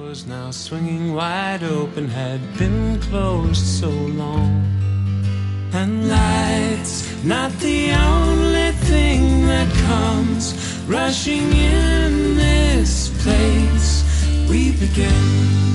doors now swinging wide open had been closed so long. And light's not the only thing that comes rushing in this place. We begin